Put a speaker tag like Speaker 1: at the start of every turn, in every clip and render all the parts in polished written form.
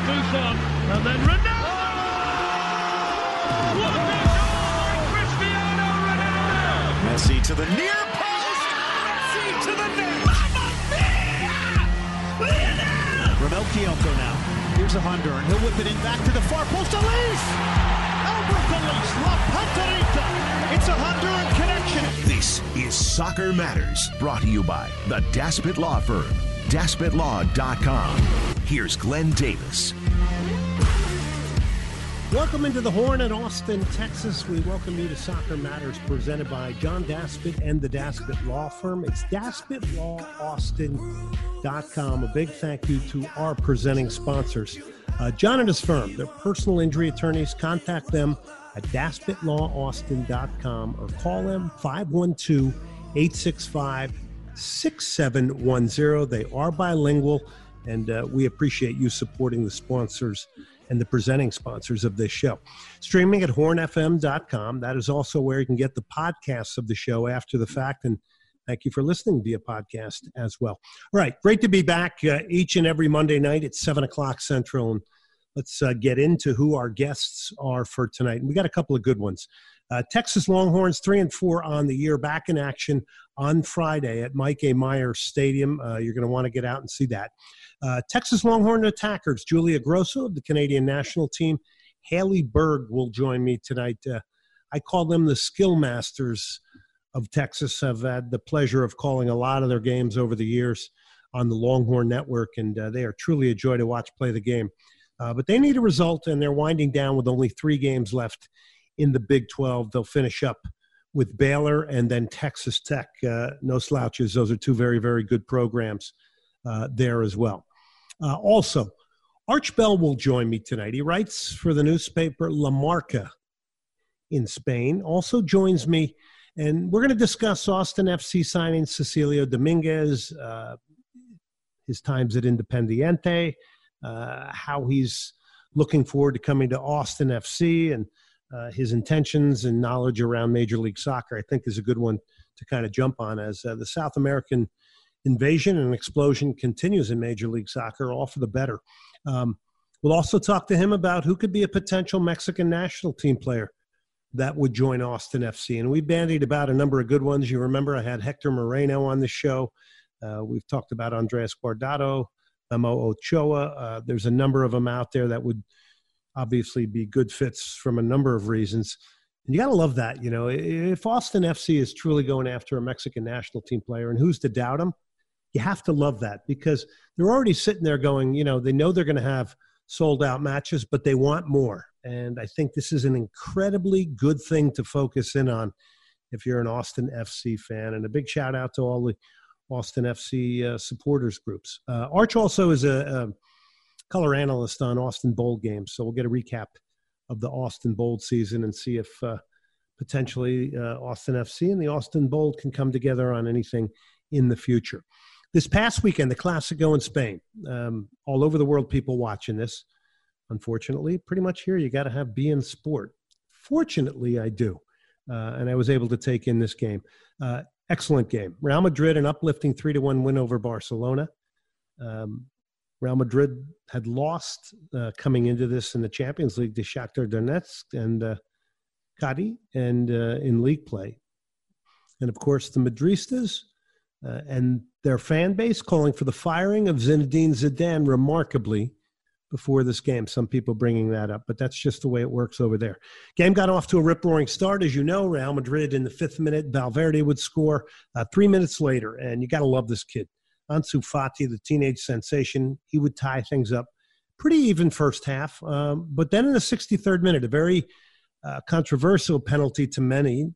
Speaker 1: Buffon, and then Ronaldo! What a goal by Cristiano Ronaldo!
Speaker 2: Messi to the near post! Messi to the net! Mamma mia! Romel Kyoto now. Here's a Honduran. He'll whip it in back to the far post. Elise! Albert Elise! La Panterita! It's a Honduran connection.
Speaker 3: This is Soccer Matters, brought to you by the Daspit Law Firm. DaspitLaw.com. Here's Glenn Davis.
Speaker 4: Welcome into the Horn in Austin, Texas. We welcome you to Soccer Matters, presented by John Daspit and the Daspit Law Firm. It's DaspitLawAustin.com. A big thank you to our presenting sponsors. John and his firm, they're personal injury attorneys. Contact them at DaspitLawAustin.com or call them 512-865-6710. They are bilingual, and we appreciate you supporting the sponsors and the presenting sponsors of this show. Streaming at hornfm.com. That is also where you can get the podcasts of the show after the fact, and thank you for listening via podcast as well. All right, great to be back each and every Monday night at 7 o'clock Central, and let's get into who our guests are for tonight. And we got a couple of good ones. Texas Longhorns 3-4 on the year, back in action on Friday at Mike A. Myers Stadium. You're going to want to get out and see that. Texas Longhorn attackers, Julia Grosso of the Canadian national team. Haley Berg will join me tonight. I call them the skill masters of Texas. I've had the pleasure of calling a lot of their games over the years on the Longhorn Network, and they are truly a joy to watch play the game. But they need a result, and they're winding down with only 3 games left in the Big 12. They'll finish up with Baylor and then Texas Tech. No slouches. Those are 2 very, very good programs there as well. Also, Arch Bell will join me tonight. He writes for the newspaper La Marca in Spain. Also joins me, and we're going to discuss Austin FC signing Cecilio Dominguez, his times at Independiente, how he's looking forward to coming to Austin FC, and his intentions and knowledge around Major League Soccer, I think, is a good one to kind of jump on as the South American invasion and explosion continues in Major League Soccer, all for the better. We'll also talk to him about who could be a potential Mexican national team player that would join Austin FC. And we bandied about a number of good ones. You remember I had Hector Moreno on the show. We've talked about Andres Guardado, Memo Ochoa. There's a number of them out there that would obviously be good fits from a number of reasons. And you got to love that. You know, if Austin FC is truly going after a Mexican national team player, and who's to doubt them, you have to love that, because they're already sitting there going, you know, they know they're going to have sold out matches, but they want more. And I think this is an incredibly good thing to focus in on if you're an Austin FC fan. And a big shout out to all the Austin FC supporters groups. Arch also is a color analyst on Austin Bold games, so we'll get a recap of the Austin Bold season and see if potentially Austin FC and the Austin Bold can come together on anything in the future. This past weekend, the Clásico in Spain. All over the world, people watching this. Unfortunately, pretty much here, you got to have beIN Sport. Fortunately, I do. And I was able to take in this game. Excellent game. Real Madrid, an uplifting 3-1 win over Barcelona. Real Madrid had lost coming into this in the Champions League to Shakhtar Donetsk and Cádiz and in league play. And, of course, the Madristas and their fan base calling for the firing of Zinedine Zidane remarkably before this game. Some people bringing that up, but that's just the way it works over there. Game got off to a rip-roaring start. As you know, Real Madrid in the 5th minute, Valverde would score 3 minutes later, and you got to love this kid. Ansu Fati, the teenage sensation, he would tie things up. Pretty even first half. But then in the 63rd minute, a very controversial penalty to me,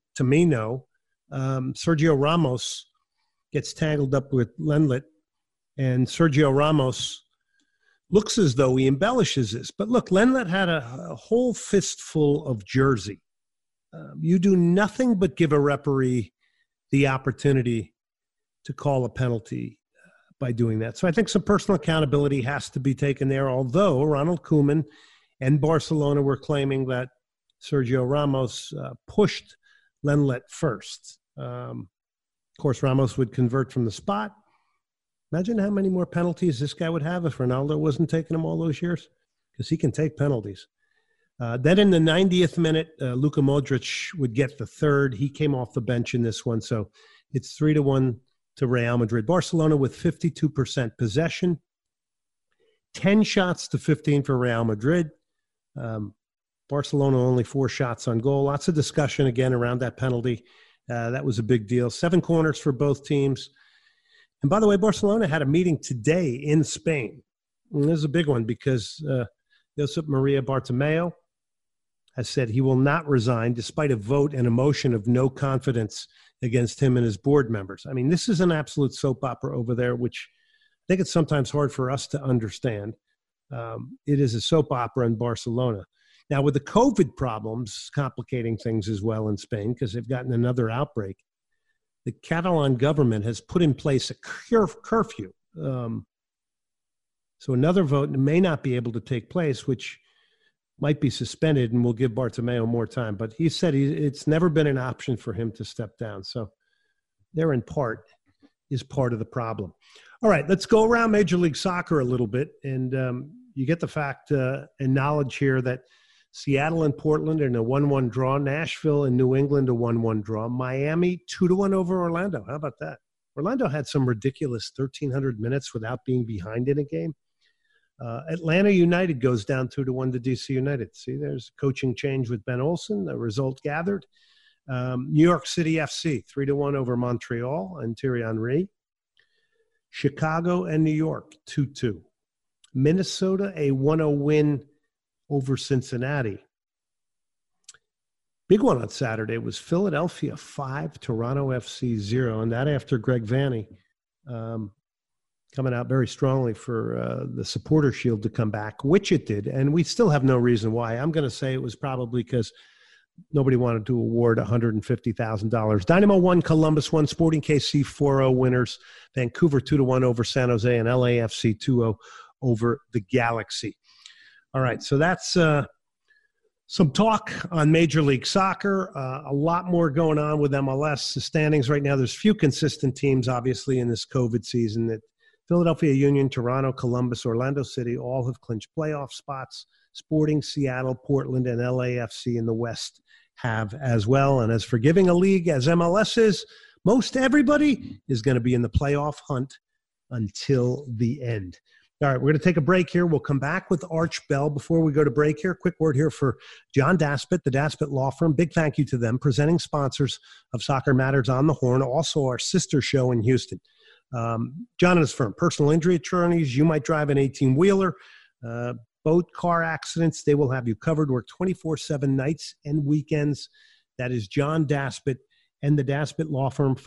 Speaker 4: Sergio Ramos gets tangled up with Lenglet, and Sergio Ramos looks as though he embellishes this. But look, Lenglet had a whole fistful of jersey. You do nothing but give a referee the opportunity to call a penalty by doing that. So I think some personal accountability has to be taken there, although Ronald Koeman and Barcelona were claiming that Sergio Ramos pushed Lenglet first. Of course, Ramos would convert from the spot. Imagine how many more penalties this guy would have if Ronaldo wasn't taking them all those years. because he can take penalties. Then in the 90th minute, Luka Modric would get the third. He came off the bench in this one, so it's 3-1 to Real Madrid. Barcelona with 52% possession, 10 shots to 15 for Real Madrid. Barcelona only 4 shots on goal. Lots of discussion again around that penalty. That was a big deal. 7 corners for both teams. And by the way, Barcelona had a meeting today in Spain. And this is a big one because Josep Maria Bartomeu has said he will not resign despite a vote and a motion of no confidence against him and his board members. I mean, this is an absolute soap opera over there, which I think it's sometimes hard for us to understand. It is a soap opera in Barcelona. Now, with the COVID problems complicating things as well in Spain, because they've gotten another outbreak, the Catalan government has put in place a curfew. So another vote may not be able to take place, which might be suspended and will give Bartomeu more time. But he said it's never been an option for him to step down. So there in part is part of the problem. All right, let's go around Major League Soccer a little bit. And you get the fact and knowledge here that Seattle and Portland in a 1-1 draw, Nashville and New England a 1-1 draw, Miami 2-1 over Orlando. How about that? Orlando had some ridiculous 1,300 minutes without being behind in a game. Atlanta United goes down 2-1 to DC United. See, there's a coaching change with Ben Olsen, the result gathered. New York City FC 3-1 over Montreal and Thierry Henry. Chicago and New York 2-2. Minnesota a 1-0 win over Cincinnati. Big one on Saturday was Philadelphia 5, Toronto FC 0, and that after Greg Vanney coming out very strongly for the Supporter Shield to come back, which it did, and we still have no reason why. I'm going to say it was probably because nobody wanted to award $150,000. Dynamo 1, Columbus 1, Sporting KC 4-0 winners, Vancouver 2-1 over San Jose, and LAFC 2-0 over the Galaxy. All right, so that's some talk on Major League Soccer. A lot more going on with MLS. The standings right now, there's few consistent teams, obviously, in this COVID season. That Philadelphia Union, Toronto, Columbus, Orlando City all have clinched playoff spots. Sporting, Seattle, Portland, and LAFC in the West have as well. And as for giving a league as MLS is, most everybody is going to be in the playoff hunt until the end. All right, we're going to take a break here. We'll come back with Arch Bell. Before we go to break here, quick word here for John Daspit, the Daspit Law Firm. Big thank you to them, presenting sponsors of Soccer Matters on the Horn, also our sister show in Houston. John and his firm, personal injury attorneys. You might drive an 18-wheeler, boat, car accidents. They will have you covered. Work 24/7 nights and weekends. That is John Daspit and the Daspit Law Firm,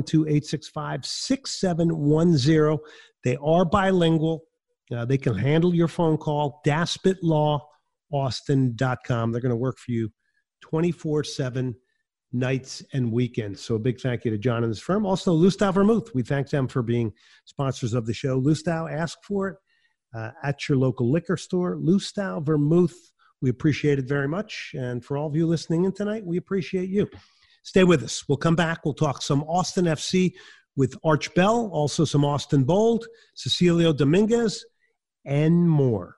Speaker 4: 512-865-6710. They are bilingual. They can handle your phone call, DaspitLawAustin.com. They're going to work for you 24/7 nights and weekends. So a big thank you to John and his firm. Also, Lustau Vermouth. We thank them for being sponsors of the show. Lustau, ask for it at your local liquor store. Lustau Vermouth, we appreciate it very much. And for all of you listening in tonight, we appreciate you. Stay with us. We'll come back. We'll talk some Austin FC with Arch Bell, also some Austin Bold, Cecilio Dominguez, and more.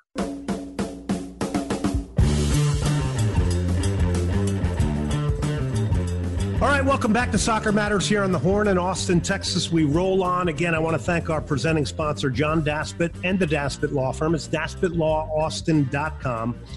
Speaker 4: All right, welcome back to Soccer Matters here on the Horn in Austin, Texas. We roll on. Again, I want to thank our presenting sponsor, John Daspit and the Daspit Law Firm. It's DaspitLawAustin.com,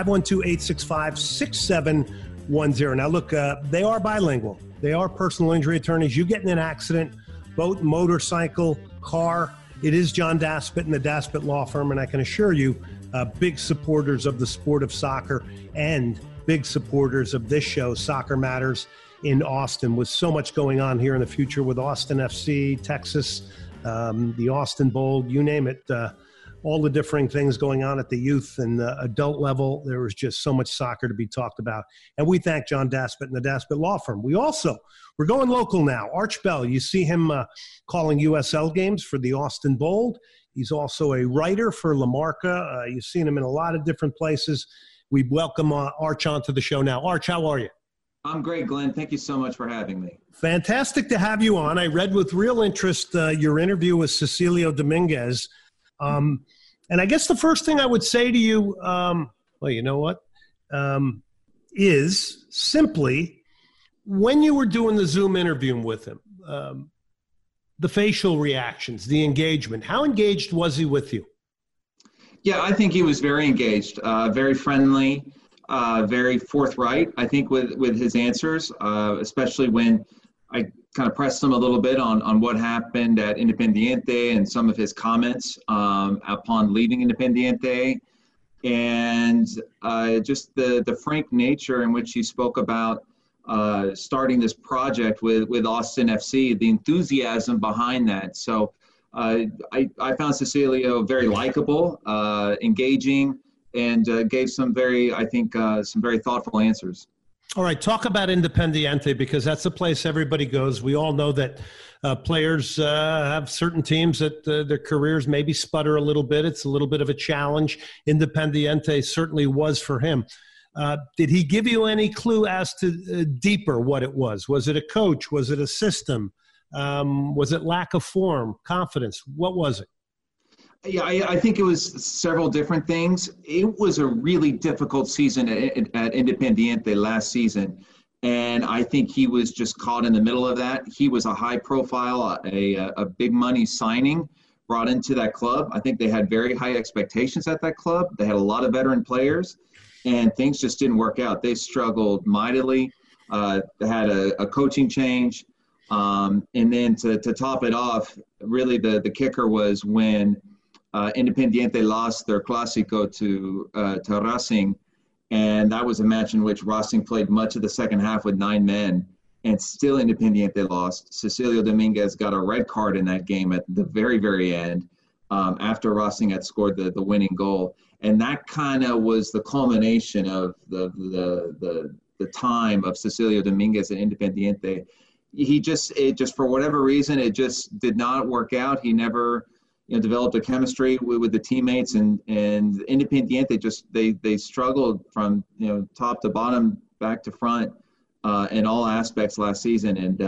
Speaker 4: 512-865-6710. Now, look, they are bilingual. They are personal injury attorneys. You get in an accident, boat, motorcycle, car, it is John Daspit and the Daspit Law Firm, and I can assure you, big supporters of the sport of soccer and big supporters of this show, Soccer Matters in Austin, with so much going on here in the future with Austin FC, Texas, the Austin Bold, you name it, all the differing things going on at the youth and the adult level. There was just so much soccer to be talked about. And we thank John Daspit and the Daspit Law Firm. We're going local now. Arch Bell, you see him calling USL games for the Austin Bold. He's also a writer for La Marca. You've seen him in a lot of different places. We welcome Arch onto the show now. Arch, how are you?
Speaker 5: I'm great, Glenn. Thank you so much for having me.
Speaker 4: Fantastic to have you on. I read with real interest your interview with Cecilio Dominguez. And I guess the first thing I would say to you, well, you know what, is simply when you were doing the Zoom interview with him, the facial reactions, the engagement, how engaged was he with you?
Speaker 5: Yeah, I think he was very engaged, very friendly, very forthright, I think, with his answers, especially when I kind of pressed him a little bit on what happened at Independiente and some of his comments upon leaving Independiente, and just the frank nature in which he spoke about starting this project with Austin FC, the enthusiasm behind that. So I found Cecilio very likable, engaging, and gave some very thoughtful answers.
Speaker 4: All right, talk about Independiente, because that's the place everybody goes. We all know that players have certain teams that their careers maybe sputter a little bit. It's a little bit of a challenge. Independiente certainly was for him. Did he give you any clue as to deeper what it was? Was it a coach? Was it a system? Was it lack of form, confidence? What was it?
Speaker 5: Yeah, I think it was several different things. It was a really difficult season at Independiente last season, and I think he was just caught in the middle of that. He was a high-profile, a big money signing brought into that club. I think they had very high expectations at that club. They had a lot of veteran players, and things just didn't work out. They struggled mightily. They had a coaching change, and then to top it off, really the kicker was when Independiente lost their Clásico to Racing, and that was a match in which Racing played much of the second half with 9 men, and still Independiente lost. Cecilio Dominguez got a red card in that game at the very, very end after Racing had scored the winning goal, and that kind of was the culmination of the time of Cecilio Dominguez at Independiente. It just for whatever reason, it just did not work out. He never developed a chemistry with the teammates, and Independiente they struggled from top to bottom, back to front, in all aspects last season. And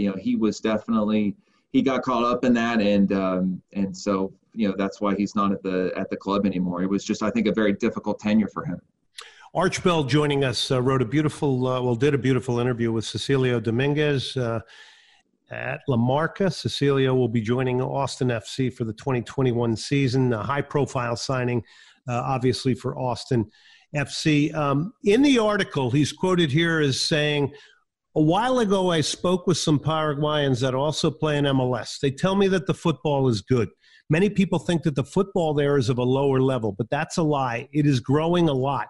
Speaker 5: he got caught up in that, and so that's why he's not at the club anymore. It was just, I think, a very difficult tenure for him.
Speaker 4: Arch Bell joining us did a beautiful interview with Cecilio Dominguez. At La Marca, Cecilio will be joining Austin FC for the 2021 season, a high-profile signing, obviously, for Austin FC. In the article, he's quoted here as saying, "A while ago, I spoke with some Paraguayans that also play in MLS. They tell me that the football is good. Many people think that the football there is of a lower level, but that's a lie. It is growing a lot."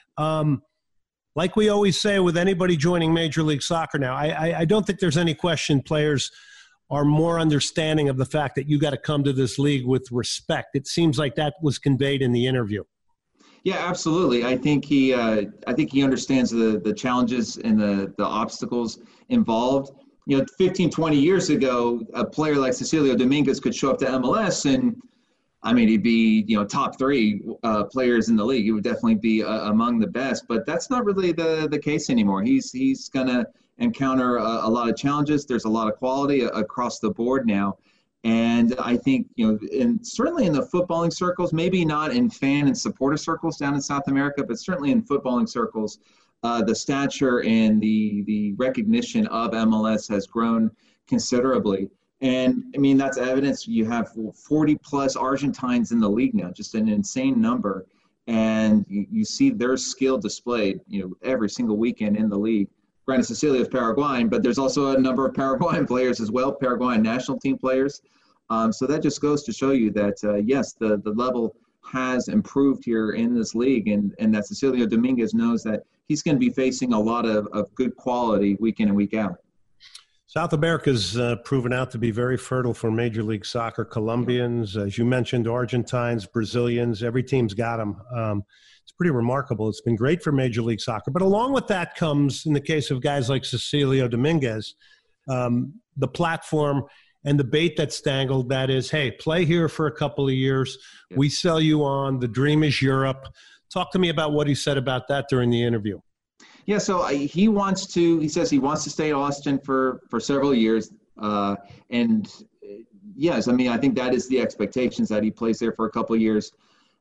Speaker 4: Like we always say with anybody joining Major League Soccer now, I don't think there's any question players are more understanding of the fact that you got to come to this league with respect. It seems like that was conveyed in the interview.
Speaker 5: Yeah, absolutely. I think he understands the challenges and the obstacles involved. 15, 20 years ago, a player like Cecilio Dominguez could show up to MLS and, he'd be, top 3 players in the league. He would definitely be among the best, but that's not really the case anymore. He's going to encounter a lot of challenges. There's a lot of quality across the board now. And I think, certainly in the footballing circles, maybe not in fan and supporter circles down in South America, but certainly in footballing circles, the stature and the recognition of MLS has grown considerably. And that's evidence. You have 40 plus Argentines in the league now, just an insane number. And you see their skill displayed, every single weekend in the league. Granted, Cecilio is Paraguayan, but there's also a number of Paraguayan players as well, Paraguayan national team players. So that just goes to show you that, yes, the level has improved here in this league, and that Cecilio Dominguez knows that he's going to be facing a lot of good quality week in and week out.
Speaker 4: South America's proven out to be very fertile for Major League Soccer. Colombians, as you mentioned, Argentines, Brazilians, every team's got them. It's pretty remarkable. It's been great for Major League Soccer. But along with that comes, in the case of guys like Cecilio Dominguez, the platform and the bait that's dangled, that is, hey, play here for a couple of years. Yeah. We sell you on. The dream is Europe. Talk to me about what he said about that during the interview.
Speaker 5: Yeah, so he says he wants to stay at Austin for several years. And yes, I think that is the expectations, that he plays there for a couple of years.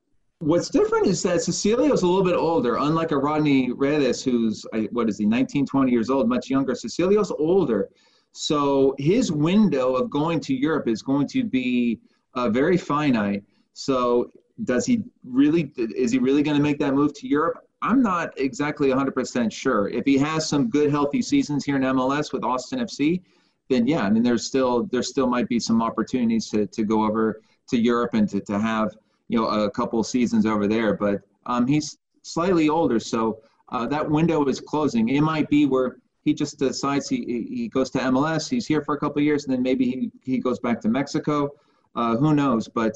Speaker 5: What's different is that Cecilio's a little bit older, unlike a Rodney Redes, who's, 19, 20 years old, much younger. Cecilio's older. So his window of going to Europe is going to be very finite. So is he really going to make that move to Europe? I'm not exactly 100% sure. If he has some good, healthy seasons here in MLS with Austin FC, then yeah, I mean, there still might be some opportunities to go over to Europe and to have, a couple seasons over there, but he's slightly older, so that window is closing. It might be where he just decides he goes to MLS, he's here for a couple of years, and then maybe he goes back to Mexico. Who knows? But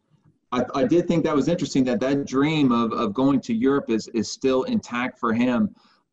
Speaker 5: I did think that was interesting that dream of going to Europe is still intact for him.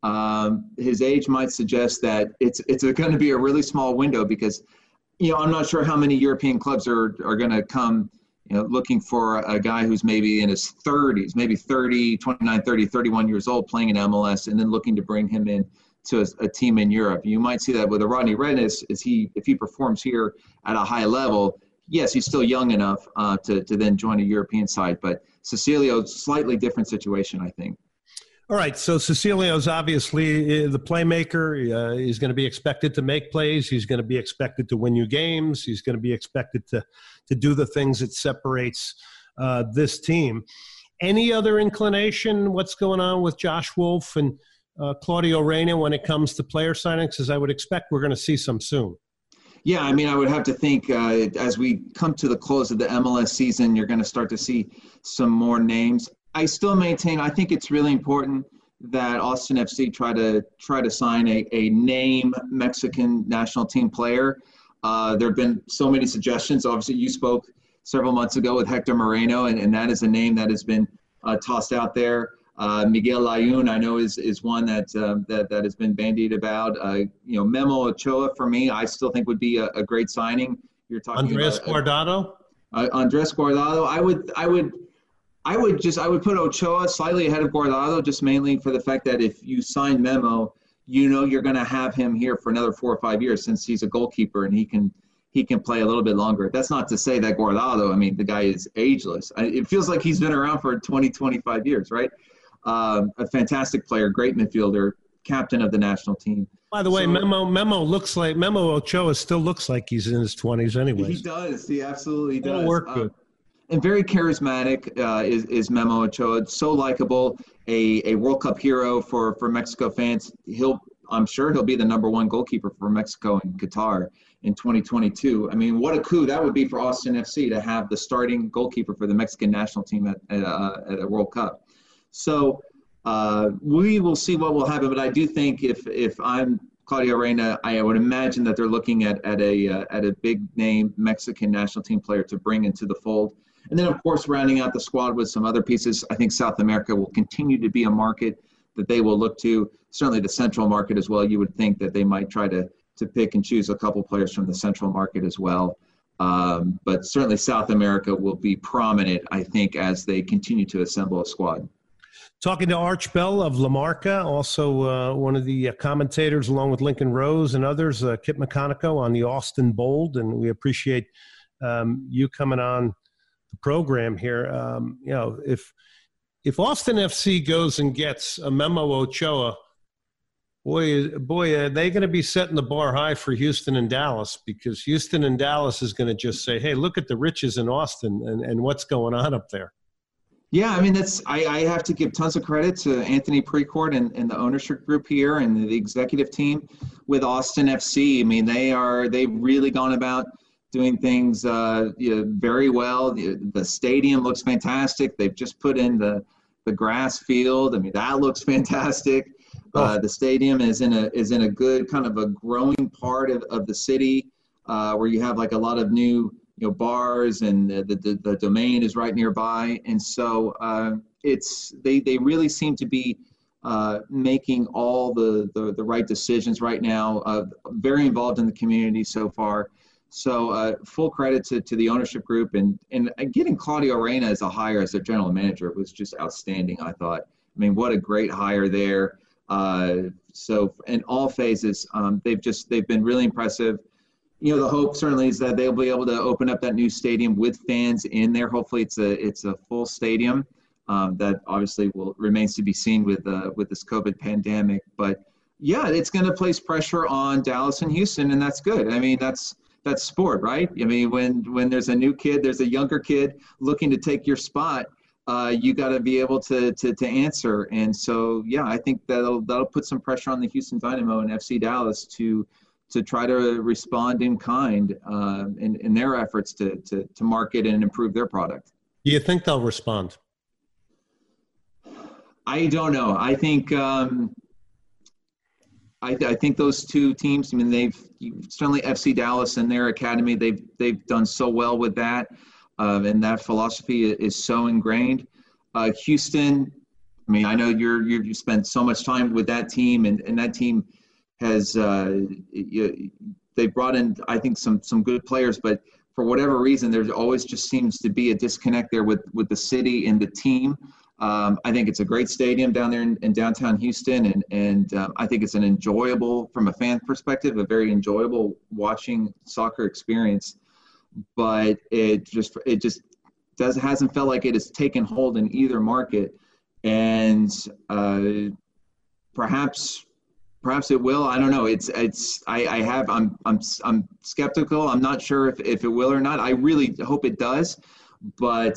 Speaker 5: His age might suggest that it's going to be a really small window because, I'm not sure how many European clubs are going to come looking for a guy who's maybe in his 30s, maybe 30, 29, 30, 31 years old playing in MLS and then looking to bring him in to a team in Europe. You might see that with a Rodney Redes, if he performs here at a high level, yes, he's still young enough to then join a European side. But Cecilio, slightly different situation, I think.
Speaker 4: All right, so Cecilio's obviously the playmaker. He's going to be expected to make plays. He's going to be expected to win you games. He's going to be expected to do the things that separates this team. Any other inclination? What's going on with Josh Wolf and Claudio Reyna when it comes to player signings? As I would expect, we're going to see some soon.
Speaker 5: Yeah, I mean, I would have to think as we come to the close of the MLS season, you're going to start to see some more names. I still maintain, I think it's really important that Austin FC try to sign a name Mexican national team player. There have been so many suggestions. Obviously, you spoke several months ago with Hector Moreno, and that is a name that has been tossed out there. Miguel Layun, I know, is one that has been bandied about. Memo Ochoa, for me, I still think would be a great signing. You're talking
Speaker 4: Andres Guardado?
Speaker 5: Andres Guardado. I would put Ochoa slightly ahead of Guardado, just mainly for the fact that if you sign Memo, you're going to have him here for another 4 or 5 years since he's a goalkeeper and he can play a little bit longer. That's not to say that Guardado, I mean, the guy is ageless. It feels like he's been around for 20, 25 years, right? A fantastic player, great midfielder, captain of the national team.
Speaker 4: By the way, Memo Ochoa still looks like he's in his 20s anyways.
Speaker 5: He does. He absolutely does.
Speaker 4: It'll work good.
Speaker 5: And very charismatic is Memo Ochoa. So likable, a World Cup hero for Mexico fans. I'm sure he'll be the number one goalkeeper for Mexico and Qatar in 2022. I mean, what a coup that would be for Austin FC to have the starting goalkeeper for the Mexican national team at a World Cup. So we will see what will happen. But I do think if I'm Claudio Reyna, I would imagine that they're looking at a big name Mexican national team player to bring into the fold. And then, of course, rounding out the squad with some other pieces. I think South America will continue to be a market that they will look to. Certainly the central market as well. You would think that they might try to pick and choose a couple players from the central market as well. But certainly South America will be prominent, I think, as they continue to assemble a squad.
Speaker 4: Talking to Arch Bell of La Marca, also one of the commentators along with Lincoln Rose and others, Kip McConico on the Austin Bold, and we appreciate you coming on the program here. If Austin FC goes and gets a Memo Ochoa, boy, are they going to be setting the bar high for Houston and Dallas, because Houston and Dallas is going to just say, hey, look at the riches in Austin and what's going on up there.
Speaker 5: Yeah, I mean, I have to give tons of credit to Anthony Precourt and the ownership group here and the executive team with Austin FC. I mean, they've really gone about doing things very well. The stadium looks fantastic. They've just put in the grass field. I mean, that looks fantastic. The stadium is in a good kind of a growing part of the city where you have like a lot of new bars, and the Domain is right nearby. And so they really seem to be making all the right decisions right now, very involved in the community so far. So full credit to the ownership group, and getting Claudio Reyna as a hire as their general manager was just outstanding, I thought. I mean, what a great hire there. So in all phases, they've been really impressive. The hope certainly is that they'll be able to open up that new stadium with fans in there. Hopefully it's a full stadium. That obviously remains to be seen with this COVID pandemic. But yeah, it's going to place pressure on Dallas and Houston, and that's good. I mean, that's sport, right? I mean, when there's a new kid, there's a younger kid looking to take your spot. You got to be able to answer. And so, yeah, I think that'll put some pressure on the Houston Dynamo and FC Dallas to try to respond in kind in their efforts to market and improve their product.
Speaker 4: Do you think they'll respond?
Speaker 5: I don't know. I think I think those two teams. I mean, they've certainly FC Dallas and their academy. They've done so well with that, and that philosophy is so ingrained. Houston. I mean, I know you spent so much time with that team, and that team has they brought in, I think, some good players, but for whatever reason, there always just seems to be a disconnect there with the city and the team. I think it's a great stadium down there in downtown Houston, and I think it's an enjoyable, from a fan perspective, a very enjoyable watching soccer experience. But it just hasn't felt like it has taken hold in either market, and perhaps it will. I don't know. I'm skeptical. I'm not sure if it will or not. I really hope it does, but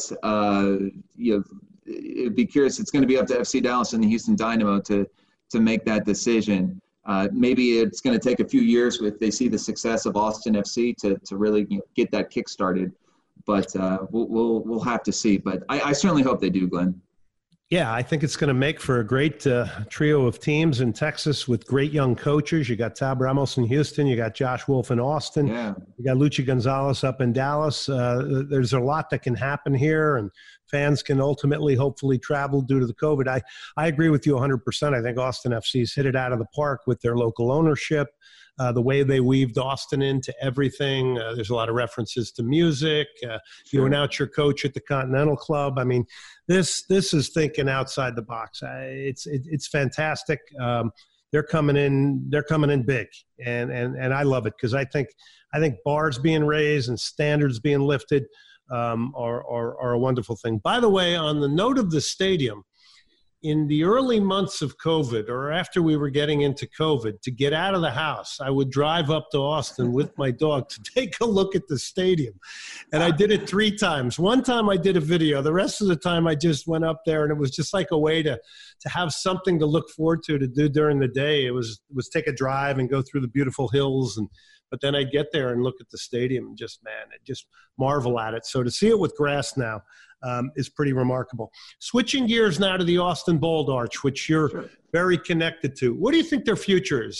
Speaker 5: it'd be curious. It's going to be up to FC Dallas and the Houston Dynamo to make that decision. Maybe it's going to take a few years if they see the success of Austin FC to really get that kick started. But we'll have to see. But I certainly hope they do, Glenn.
Speaker 4: Yeah, I think it's going to make for a great trio of teams in Texas with great young coaches. You got Tab Ramos in Houston. You got Josh Wolf in Austin.
Speaker 5: Yeah. You
Speaker 4: got Luchi Gonzalez up in Dallas. There's a lot that can happen here, and fans can ultimately, hopefully, travel due to the COVID. I agree with you 100%. I think Austin FC's hit it out of the park with their local ownership. The way they weaved Austin into everything. There's a lot of references to music.
Speaker 5: Sure.
Speaker 4: You announce your coach at the Continental Club. I mean, this is thinking outside the box. It's fantastic. They're coming in big, and I love it because I think bars being raised and standards being lifted are a wonderful thing. By the way, on the note of the stadium, in the early months of COVID, or after we were getting into COVID, to get out of the house, I would drive up to Austin with my dog to take a look at the stadium. And I did it 3 times. One time I did a video. The rest of the time I just went up there, and it was just like a way to have something to look forward to do during the day. It was take a drive and go through the beautiful hills, but then I'd get there and look at the stadium and just marvel at it. So to see it with grass now is pretty remarkable. Switching gears now to the Austin Bold Arch, which you're very connected to. What do you think their future is?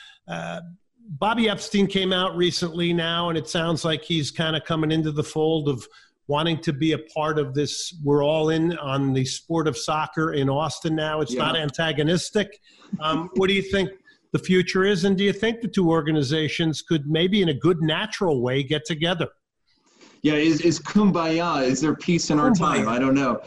Speaker 4: Bobby Epstein came out recently now, and it sounds like he's kind of coming into the fold of wanting to be a part of this. We're all in on the sport of soccer in Austin now. It's not antagonistic. What do you think the future is, and do you think the two organizations could maybe in a good natural way get together?
Speaker 5: Yeah, is kumbaya, is there peace in our time? I don't know.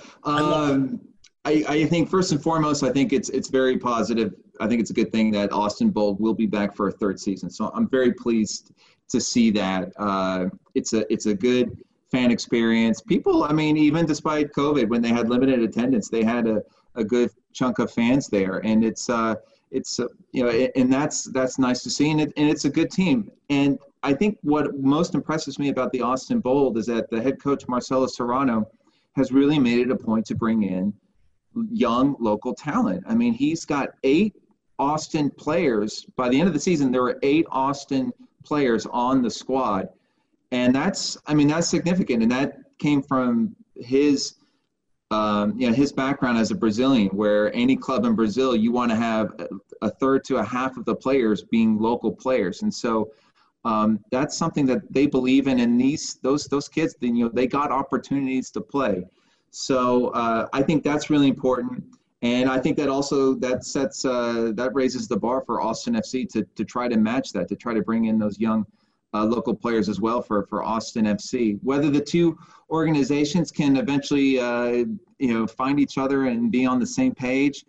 Speaker 5: I think first and foremost, I think it's very positive. I think it's a good thing that Austin Bold will be back for a 3rd season. So I'm very pleased to see that. It's a good fan experience. People, I mean, even despite COVID, when they had limited attendance, they had a good chunk of fans there, and it's and that's nice to see, and it's a good team. And I think what most impresses me about the Austin Bold is that the head coach, Marcelo Serrano, has really made it a point to bring in young local talent. I mean, he's got 8 Austin players. By the end of the season, there were 8 Austin players on the squad. And that's significant. And that came from his background as a Brazilian, where any club in Brazil, you want to have a third to a half of the players being local players. And so that's something that they believe in, and those kids, they got opportunities to play. So I think that's really important, and I think that also that raises the bar for Austin FC to try to match that, to try to bring in those young local players as well for Austin FC. Whether the two organizations can eventually find each other and be on the same page,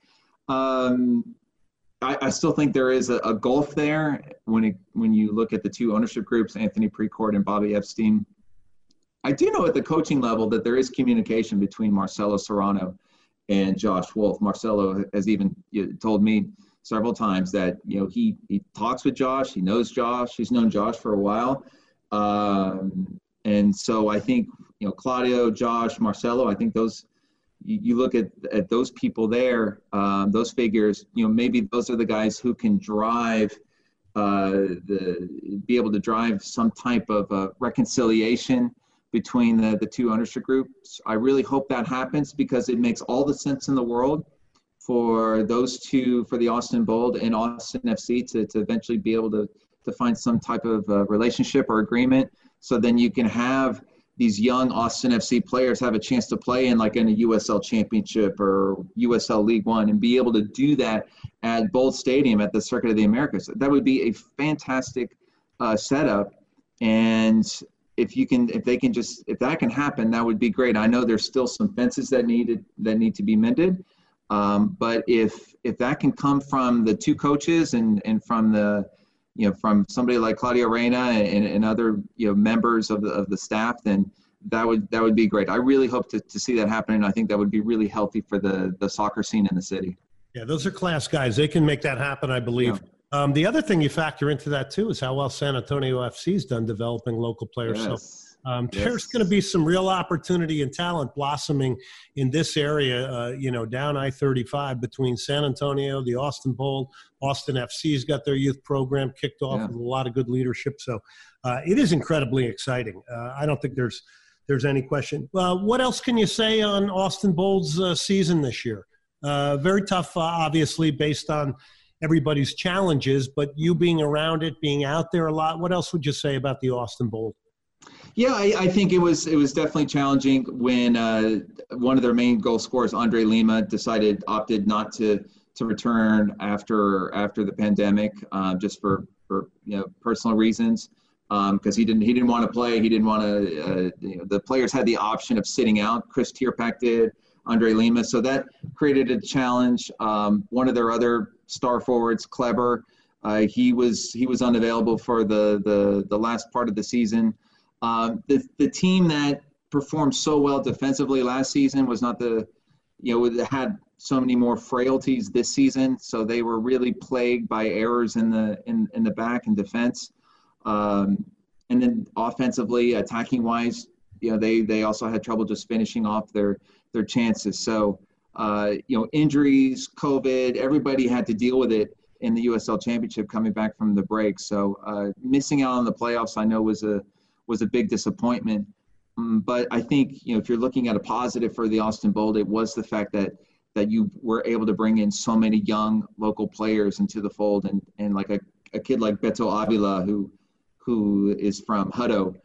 Speaker 5: I still think there is a gulf there when you look at the two ownership groups, Anthony Precourt and Bobby Epstein. I do know at the coaching level that there is communication between Marcelo Serrano and Josh Wolf. Marcelo has even told me several times that he talks with Josh. He knows Josh. He's known Josh for a while, and so I think Claudio, Josh, Marcelo. I think those you look at those people there, those figures. Maybe those are the guys who can drive be able to drive some type of reconciliation between the two ownership groups. I really hope that happens because it makes all the sense in the world for those two, for the Austin Bold and Austin FC to eventually be able to find some type of relationship or agreement. So then you can have these young Austin FC players have a chance to play in a USL Championship or USL League One and be able to do that at Bold Stadium at the Circuit of the Americas. That would be a fantastic setup. And if that can happen, that would be great. I know there's still some fences that need to be mended. But if that can come from the two coaches and from from somebody like Claudio Reyna and other members of the staff, then that would be great. I really hope to see that happen, and I think that would be really healthy for the soccer scene in the city. Yeah,
Speaker 4: those are class guys. They can make that happen, I believe. Yeah. The other thing you factor into that too is how well San Antonio FC's done developing local players. Yes. So there's going to be some real opportunity and talent blossoming in this area, down I-35 between San Antonio, the Austin Bold. Austin FC's got their youth program kicked off with a lot of good leadership. So it is incredibly exciting. I don't think there's any question. What else can you say on Austin Bold's season this year? Very tough, obviously, based on everybody's challenges, but you being around it, being out there a lot, what else would you say about the Austin Bold?
Speaker 5: Yeah, I think it was definitely challenging when one of their main goal scorers, Andre Lima, opted not to return after the pandemic, just for personal reasons, because he didn't want to play. He didn't want to. The players had the option of sitting out. Chris Tierpak did, Andre Lima, so that created a challenge. One of their other star forwards, Kleber, he was unavailable for the last part of the season. The team that performed so well defensively last season was not had so many more frailties this season. So they were really plagued by errors in the back and defense. And then offensively, attacking wise, they also had trouble just finishing off their chances. So, injuries, COVID, everybody had to deal with it in the USL Championship coming back from the break. So missing out on the playoffs, I know was a big disappointment. But I think, if you're looking at a positive for the Austin Bold, it was the fact that you were able to bring in so many young local players into the fold, and like a kid like Beto Avila, who is from Hutto,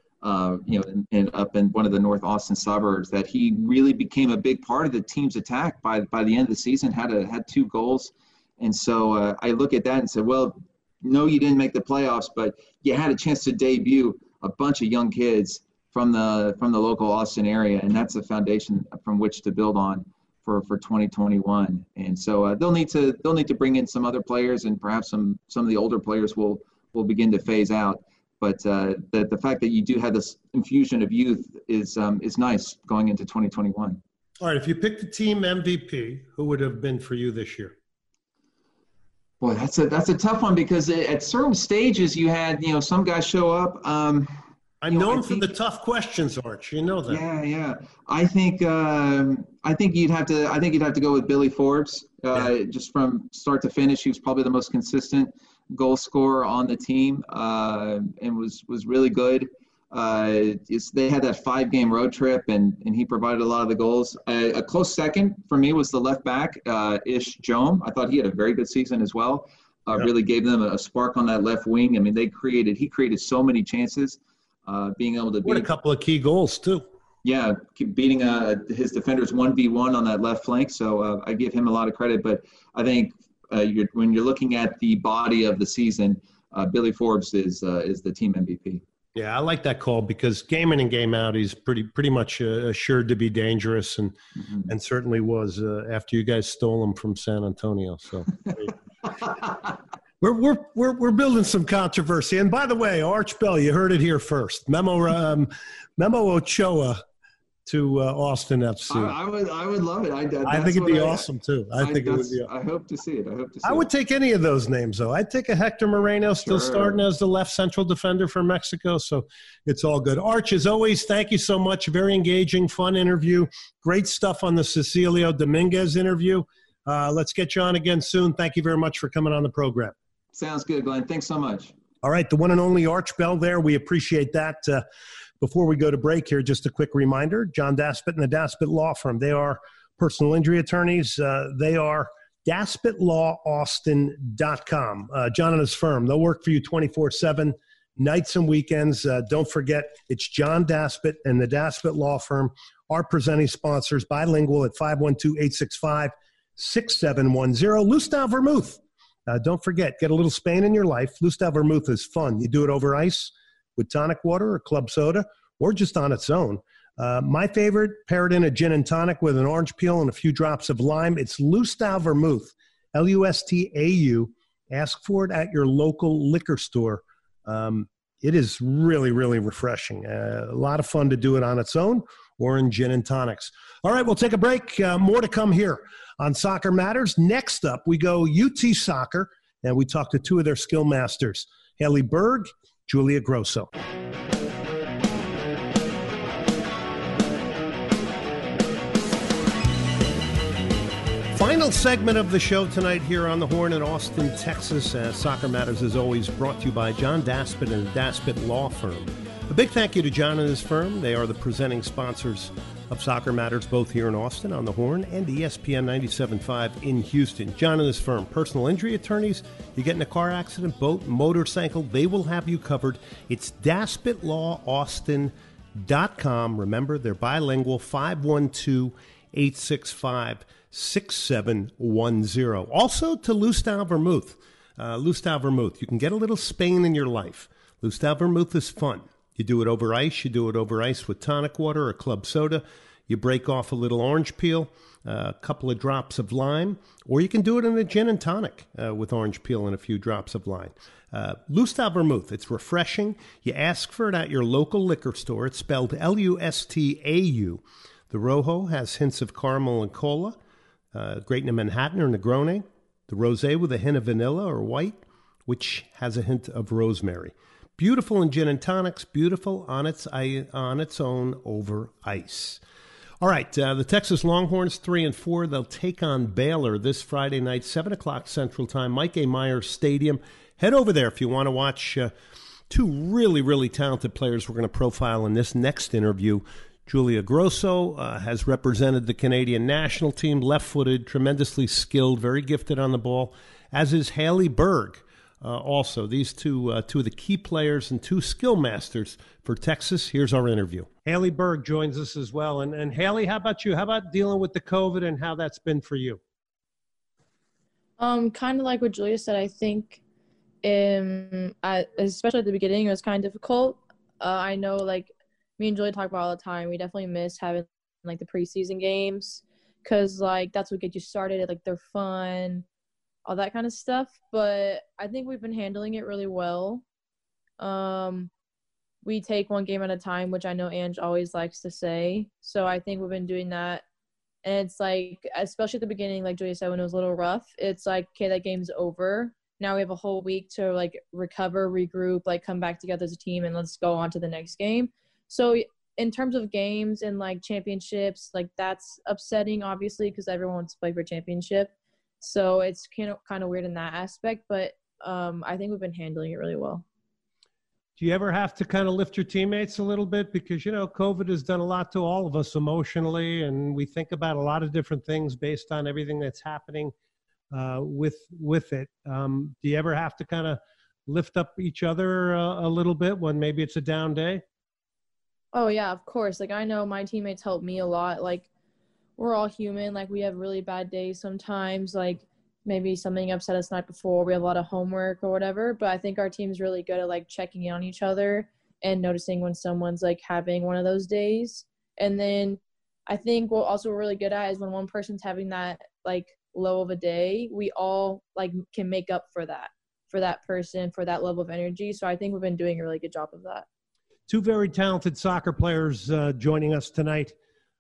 Speaker 5: and up in one of the North Austin suburbs, that he really became a big part of the team's attack by the end of the season, had 2 goals. And so I look at that and say, well, no, you didn't make the playoffs, but you had a chance to debut a bunch of young kids from the local Austin area, and that's a foundation from which to build on for 2021. And so they'll need to bring in some other players, and perhaps some of the older players will begin to phase out. But the fact that you do have this infusion of youth is nice going into 2021.
Speaker 4: All right, if you picked the team MVP, who would have been for you this year?
Speaker 5: Boy, that's a tough one, because at certain stages you had some guys show up. I'm
Speaker 4: known for the tough questions, Arch. You know that.
Speaker 5: Yeah. I think you'd have to go with Billy Forbes. Just from start to finish, he was probably the most consistent goal scorer on the team, and was really good. They had that 5-game road trip, and he provided a lot of the goals. A close second for me was the left back, Ish Jome. I thought he had a very good season as well. Really gave them a spark on that left wing. I mean, he created so many chances, being able to beat
Speaker 4: a couple of key goals too.
Speaker 5: Yeah, beating his defenders 1v1 on that left flank. So I give him a lot of credit. But I think when you're looking at the body of the season, Billy Forbes is the team MVP.
Speaker 4: Yeah, I like that call, because game in and game out, he's pretty much assured to be dangerous, and certainly was after you guys stole him from San Antonio. So we're building some controversy. And by the way, Arch Bell, you heard it here first. Memo Ochoa to Austin FC.
Speaker 5: I would love it.
Speaker 4: I think it'd be awesome too. I think it would be.
Speaker 5: I hope to see it.
Speaker 4: I would take any of those names though. I'd take a Hector Moreno, still starting as the left central defender for Mexico. So it's all good. Arch, as always, thank you so much. Very engaging, fun interview. Great stuff on the Cecilio Dominguez interview. Let's get you on again soon. Thank you very much for coming on the program.
Speaker 5: Sounds good, Glenn. Thanks so much.
Speaker 4: All right, the one and only Arch Bell there. We appreciate that. Before we go to break here, just a quick reminder, John Daspit and the Daspit Law Firm. They are personal injury attorneys. They are DaspitLawAustin.com. John and his firm, they'll work for you 24/7, nights and weekends. Don't forget, it's John Daspit and the Daspit Law Firm, our presenting sponsors, bilingual at 512-865-6710. Lustau Vermouth. Don't forget, get a little Spain in your life. Lustau Vermouth is fun. You do it over ice with tonic water or club soda or just on its own. My favorite, pair it in a gin and tonic with an orange peel and a few drops of lime. It's Lustau Vermouth, Lustau. Ask for it at your local liquor store. It is really, really refreshing. A lot of fun to do it on its own or in gin and tonics. All right, we'll take a break. More to come here on Soccer Matters. Next up, we go UT Soccer, and we talk to two of their skill masters, Haley Berg, Julia Grosso. Final segment of the show tonight here on the Horn in Austin, Texas. Soccer Matters is always brought to you by John Daspit and the Daspit Law Firm. A big thank you to John and his firm. They are the presenting sponsors of Soccer Matters, both here in Austin on the Horn and ESPN 97.5 in Houston. John and his firm, personal injury attorneys. You get in a car accident, boat, motorcycle, they will have you covered. It's DaspitLawAustin.com. Remember, they're bilingual, 512-865-6710. Also to Lustau Vermouth. Lustau Vermouth. You can get a little Spain in your life. Lustau Vermouth is fun. You do it over ice. You do it over ice with tonic water or club soda. You break off a little orange peel, a couple of drops of lime, or you can do it in a gin and tonic with orange peel and a few drops of lime. Lustau Vermouth, it's refreshing. You ask for it at your local liquor store. It's spelled Lustau. The Rojo has hints of caramel and cola, great in a Manhattan or Negroni. The Rosé with a hint of vanilla or white, which has a hint of rosemary. Beautiful in gin and tonics, beautiful on its own over ice. All right, the Texas Longhorns 3-4. They'll take on Baylor this Friday night, 7 o'clock Central Time, Mike A. Myers Stadium. Head over there if you want to watch two really, really talented players we're going to profile in this next interview. Julia Grosso has represented the Canadian national team, left-footed, tremendously skilled, very gifted on the ball, as is Haley Berg. Also, these two of the key players and two skill masters for Texas. Here's our interview. Haley Berg joins us as well. And Haley, how about you? How about dealing with the COVID and how that's been for you?
Speaker 6: Kind of like what Julia said. I think, especially at the beginning, it was kind of difficult. I know, like, me and Julia talk about all the time. We definitely miss having, like, the preseason games because, like, that's what gets you started. Like, they're fun, all that kind of stuff. But I think we've been handling it really well. We take one game at a time, which I know Ange always likes to say. So I think we've been doing that. And it's like, especially at the beginning, like Julia said, when it was a little rough, it's like, okay, that game's over. Now we have a whole week to, like, recover, regroup, like, come back together as a team, and let's go on to the next game. So in terms of games and, like, championships, like, that's upsetting, obviously, because everyone wants to play for a championship. So it's kind of weird in that aspect, but I think we've been handling it really well.
Speaker 4: Do you ever have to kind of lift your teammates a little bit? Because, you know, COVID has done a lot to all of us emotionally, and we think about a lot of different things based on everything that's happening with it. Do you ever have to kind of lift up each other a little bit when maybe it's a down day?
Speaker 6: Oh, yeah, of course. Like, I know my teammates help me a lot. Like, we're all human. Like, we have really bad days sometimes. Like, maybe something upset us the night before. We have a lot of homework or whatever. But I think our team's really good at, like, checking in on each other and noticing when someone's, like, having one of those days. And then I think what also we're really good at is when one person's having that, like, low of a day, we all, like, can make up for that person, for that level of energy. So I think we've been doing a really good job of that.
Speaker 4: Two very talented soccer players joining us tonight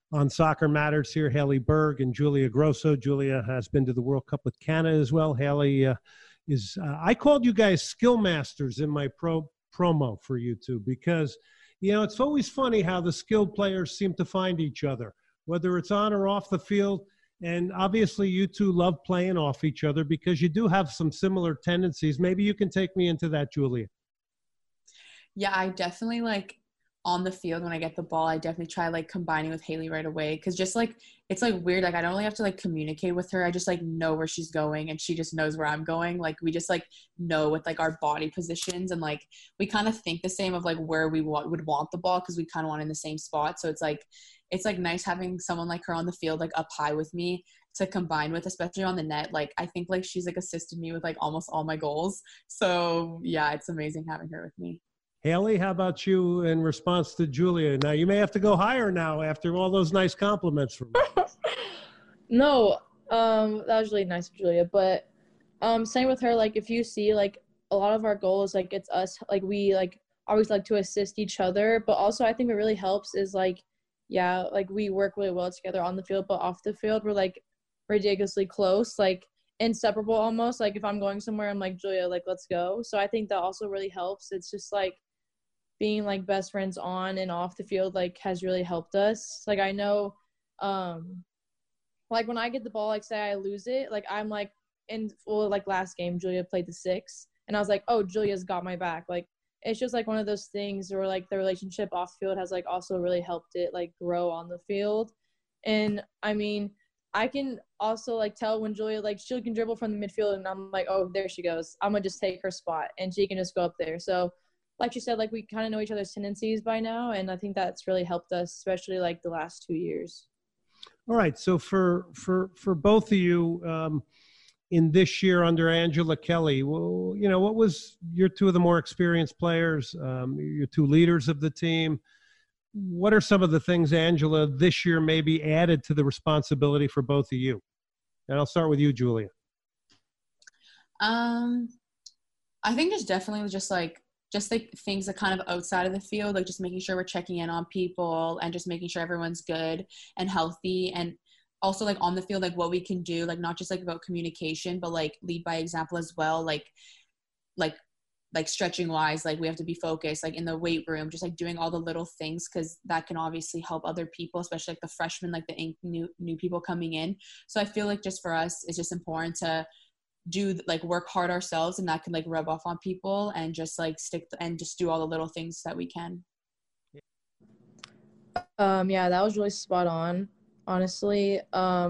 Speaker 4: on Soccer Matters here, Haley Berg and Julia Grosso. Julia has been to the World Cup with Canada as well. Haley I called you guys skill masters in my promo for you two because, it's always funny how the skilled players seem to find each other, whether it's on or off the field. And obviously you two love playing off each other because you do have some similar tendencies. Maybe you can take me into that, Julia.
Speaker 7: Yeah, I definitely on the field when I get the ball, I definitely try combining with Haley right away. Cause just it's weird. I don't really have to communicate with her. I just know where she's going and she just knows where I'm going. We just know with our body positions and we kind of think the same of where we would want the ball. Cause we kind of want in the same spot. So it's nice having someone like her on the field, up high with me to combine with, especially on the net. I think she's assisted me with almost all my goals. So yeah, it's amazing having her with me.
Speaker 4: Haley, how about you in response to Julia? Now, you may have to go higher now after all those nice compliments from me.
Speaker 6: No, that was really nice of Julia. But same with her, if you see, a lot of our goals, it's us, we, always like to assist each other. But also I think what really helps is, we work really well together on the field, but off the field, we're, ridiculously close, inseparable almost. If I'm going somewhere, I'm Julia, let's go. So I think that also really helps. It's just, being best friends on and off the field has really helped us. I know when I get the ball, say I lose it, I'm last game Julia played the 6 and I was oh, Julia's got my back. It's just one of those things where the relationship off field has also really helped it grow on the field. And I mean, I can also tell when Julia she can dribble from the midfield and I'm oh, there she goes, I'm gonna just take her spot and she can just go up there. So like you said, we kind of know each other's tendencies by now, and I think that's really helped us, especially the last 2 years.
Speaker 4: All right. So for both of you in this year under Angela Kelly, well, what was you're two of the more experienced players, you're two leaders of the team. What are some of the things Angela this year maybe added to the responsibility for both of you? And I'll start with you, Julia.
Speaker 7: I think just definitely just things that kind of outside of the field, just making sure we're checking in on people and just making sure everyone's good and healthy. And also on the field, what we can do, not just about communication, but lead by example as well. Stretching wise, we have to be focused, in the weight room, just doing all the little things. Cause that can obviously help other people, especially the freshmen, the new people coming in. So I feel just for us, it's just important to do work hard ourselves, and that can rub off on people and just and just do all the little things that we can.
Speaker 6: Yeah, that was really spot on, honestly.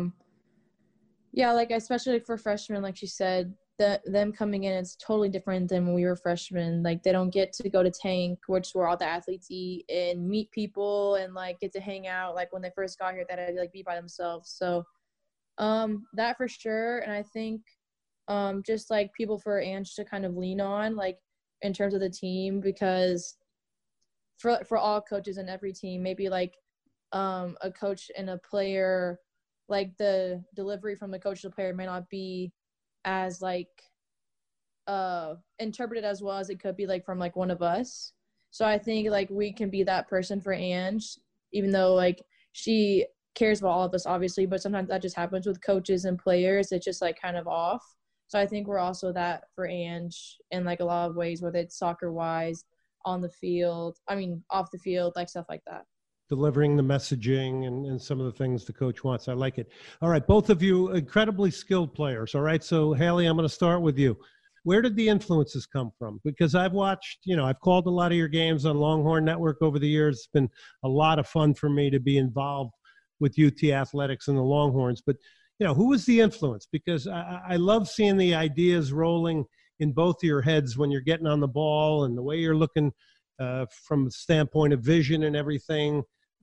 Speaker 6: Yeah, especially for freshmen, like she said, them coming in, it's totally different than when we were freshmen. They don't get to go to Tank, which where all the athletes eat, and meet people and get to hang out. When they first got here, that had to be by themselves. So that for sure. And I think just people for Ange to kind of lean on, in terms of the team, because for all coaches in every team, maybe a coach and a player, the delivery from the coach to the player may not be as interpreted as well as it could be from one of us. So I think we can be that person for Ange, even though she cares about all of us obviously, but sometimes that just happens with coaches and players. It's just kind of off. So I think we're also that for Ange in a lot of ways, whether it's soccer wise, on the field, off the field, stuff like that.
Speaker 4: Delivering the messaging and some of the things the coach wants. I like it. All right. Both of you incredibly skilled players. All right. So Haley, I'm going to start with you. Where did the influences come from? Because I've watched, I've called a lot of your games on Longhorn Network over the years. It's been a lot of fun for me to be involved with UT Athletics and the Longhorns. But, who was the influence? Because I love seeing the ideas rolling in both of your heads when you're getting on the ball and the way you're looking from the standpoint of vision and everything.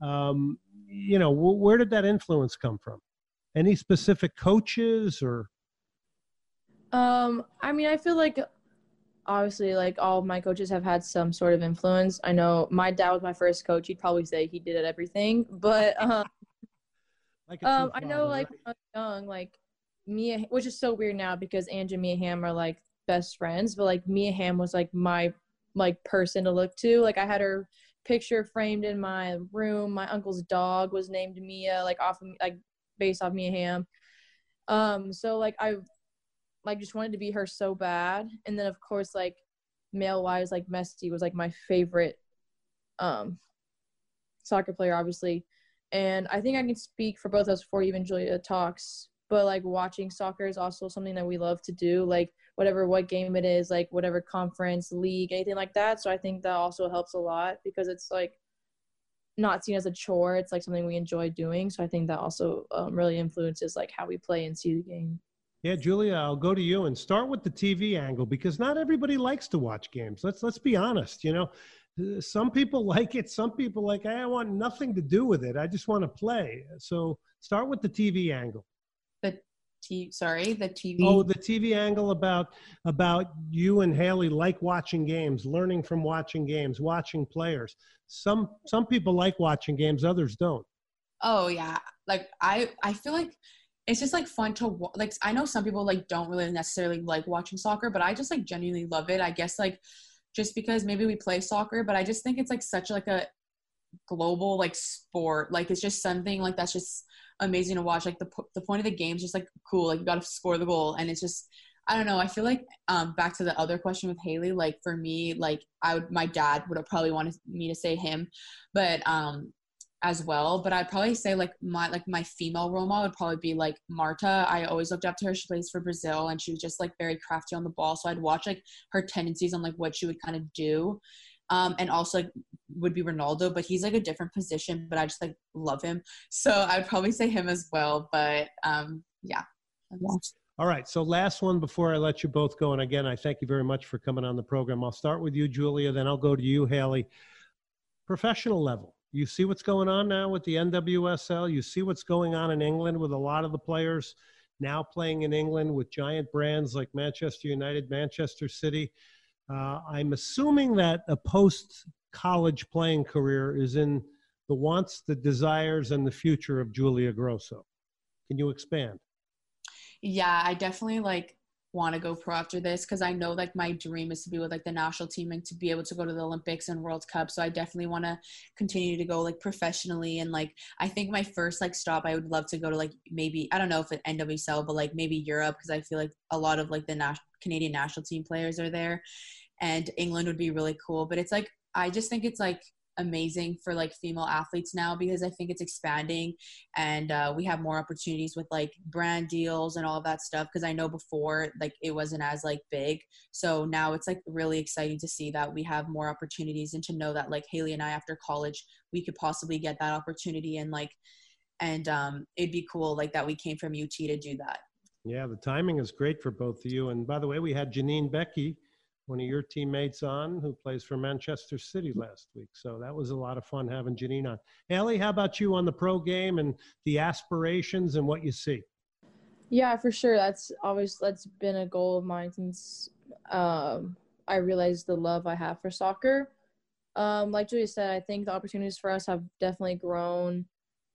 Speaker 4: Where did that influence come from? Any specific coaches or?
Speaker 6: I feel obviously all of my coaches have had some sort of influence. I know my dad was my first coach. He'd probably say he did everything, but I know when I was young, Mia, which is so weird now because Ange and Mia Hamm are best friends, but Mia Hamm was my person to look to. I had her picture framed in my room. My uncle's dog was named Mia, like based off Mia Hamm. So like I like just wanted to be her so bad. And then of course like male wise, like Messi was like my favorite soccer player, obviously. And I think I can speak for both of us before even Julia talks. But like watching soccer is also something that we love to do, like what game it is, like whatever conference, league, anything like that. So I think that also helps a lot because it's like not seen as a chore. It's like something we enjoy doing. So I think that also really influences like how we play and see the game.
Speaker 4: Yeah, Julia, I'll go to you and start with the TV angle because not everybody likes to watch games. Let's be honest. You know, some people like it. Some people like, hey, I want nothing to do with it. I just want to play. So start with the TV angle.
Speaker 7: The TV.
Speaker 4: Oh, the TV angle about you and Haley like watching games, learning from watching games, watching players. Some people like watching games, others don't.
Speaker 7: Oh yeah, like I feel like it's just like fun to like. I know some people like don't really necessarily like watching soccer, but I just like genuinely love it. I guess like just because maybe we play soccer, but I just think it's like such like a global like sport. Like it's just something like that's just amazing to watch. Like the point of the game is just like cool. Like you got to score the goal, and it's just I don't know. I feel like back to the other question with Haley. Like for me, like my dad would have probably wanted me to say him, but as well. But I'd probably say like my female role model would probably be like Marta. I always looked up to her. She plays for Brazil, and she was just like very crafty on the ball. So I'd watch like her tendencies on like what she would kind of do. And also like, would be Ronaldo, but he's like a different position, but I just like love him. So I'd probably say him as well. But yeah.
Speaker 4: All right. So last one before I let you both go. And again, I thank you very much for coming on the program. I'll start with you, Julia, then I'll go to you, Haley. Professional level. You see what's going on now with the NWSL. You see what's going on in England with a lot of the players now playing in England with giant brands like Manchester United, Manchester City. I'm assuming that a post-college playing career is in the wants, the desires, and the future of Julia Grosso. Can you expand?
Speaker 7: Yeah, I definitely like want to go pro after this because I know like my dream is to be with like the national team and to be able to go to the Olympics and World Cup. So I definitely want to continue to go like professionally, and like I think my first like stop I would love to go to like maybe I don't know if it's NWSL, but like maybe Europe because I feel like a lot of like the Canadian national team players are there, and England would be really cool. But it's like I just think it's like amazing for like female athletes now because I think it's expanding, and we have more opportunities with like brand deals and all of that stuff because I know before like it wasn't as like big. So now it's like really exciting to see that we have more opportunities and to know that like Haley and I after college we could possibly get that opportunity, and like it'd be cool like that we came from UT to do that.
Speaker 4: Yeah, the timing is great for both of you. And by the way, we had Janine Becky, one of your teammates on, who plays for Manchester City last week. So that was a lot of fun having Janine on. Haley, how about you on the pro game and the aspirations and what you see?
Speaker 6: Yeah, for sure. That's been a goal of mine since I realized the love I have for soccer. Like Julia said, I think the opportunities for us have definitely grown.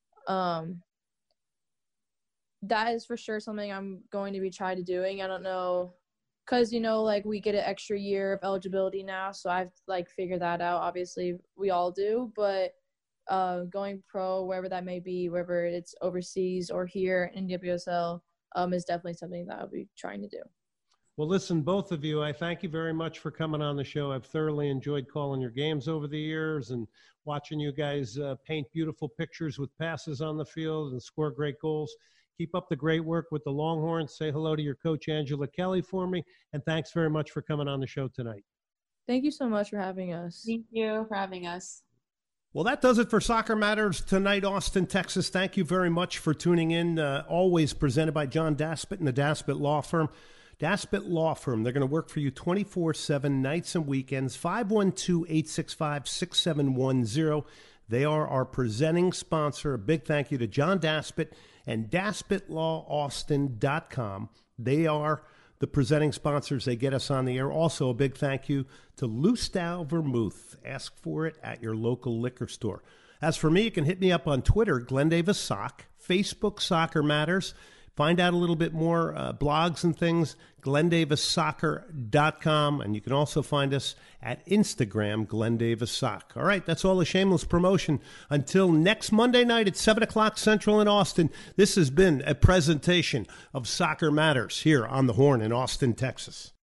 Speaker 6: That is for sure something I'm going to be trying to doing. I don't know. Because, you know, like, we get an extra year of eligibility now, so I've, like, figured that out. Obviously, we all do. But going pro, wherever that may be, whether it's overseas or here in WSL, is definitely something that I'll be trying to do.
Speaker 4: Well, listen, both of you, I thank you very much for coming on the show. I've thoroughly enjoyed calling your games over the years and watching you guys paint beautiful pictures with passes on the field and score great goals. Keep up the great work with the Longhorns. Say hello to your coach, Angela Kelly, for me. And thanks very much for coming on the show tonight.
Speaker 6: Thank you so much for having us.
Speaker 7: Thank you for having us.
Speaker 4: Well, that does it for Soccer Matters tonight, Austin, Texas. Thank you very much for tuning in. Always presented by John Daspit and the Daspit Law Firm. Daspit Law Firm, they're going to work for you 24/7, nights and weekends, 512-865-6710. They are our presenting sponsor. A big thank you to John Daspit and DaspitLawAustin.com. They are the presenting sponsors. They get us on the air. Also, a big thank you to Lustau Vermouth. Ask for it at your local liquor store. As for me, you can hit me up on Twitter, Glenn Davis Sock, Facebook, Soccer Matters. find out a little bit more blogs and things, GlenDavisSoccer.com. And you can also find us at Instagram, GlenDavisSoc. All right, that's all a shameless promotion. Until next Monday night at 7 o'clock Central in Austin, this has been a presentation of Soccer Matters here on The Horn in Austin, Texas.